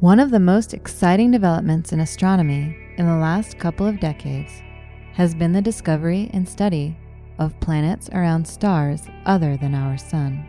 One of the most exciting developments in astronomy in the last couple of decades has been the discovery and study of planets around stars other than our Sun.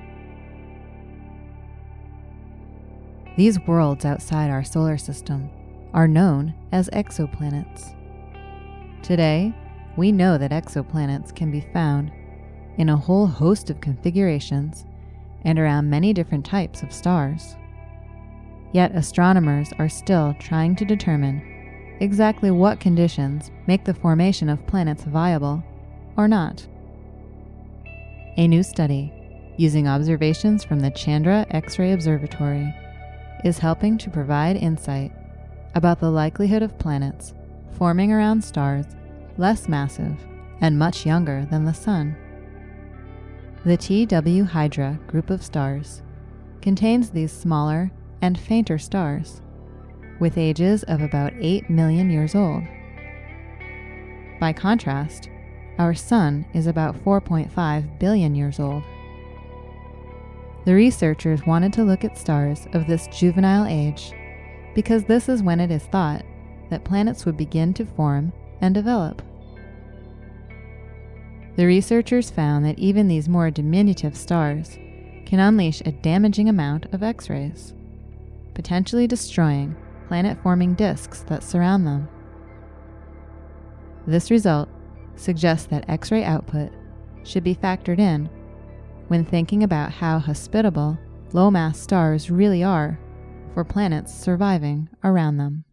These worlds outside our solar system are known as exoplanets. Today, we know that exoplanets can be found in a whole host of configurations and around many different types of stars. Yet astronomers are still trying to determine exactly what conditions make the formation of planets viable or not. A new study, using observations from the Chandra X-ray Observatory, is helping to provide insight about the likelihood of planets forming around stars less massive and much younger than the Sun. The TW Hydra group of stars contains these smaller and fainter stars, with ages of about 8 million years old. By contrast, our Sun is about 4.5 billion years old. The researchers wanted to look at stars of this juvenile age because this is when it is thought that planets would begin to form and develop. The researchers found that even these more diminutive stars can unleash a damaging amount of X-rays, potentially destroying planet-forming disks that surround them. This result suggests that X-ray output should be factored in when thinking about how hospitable low-mass stars really are for planets surviving around them.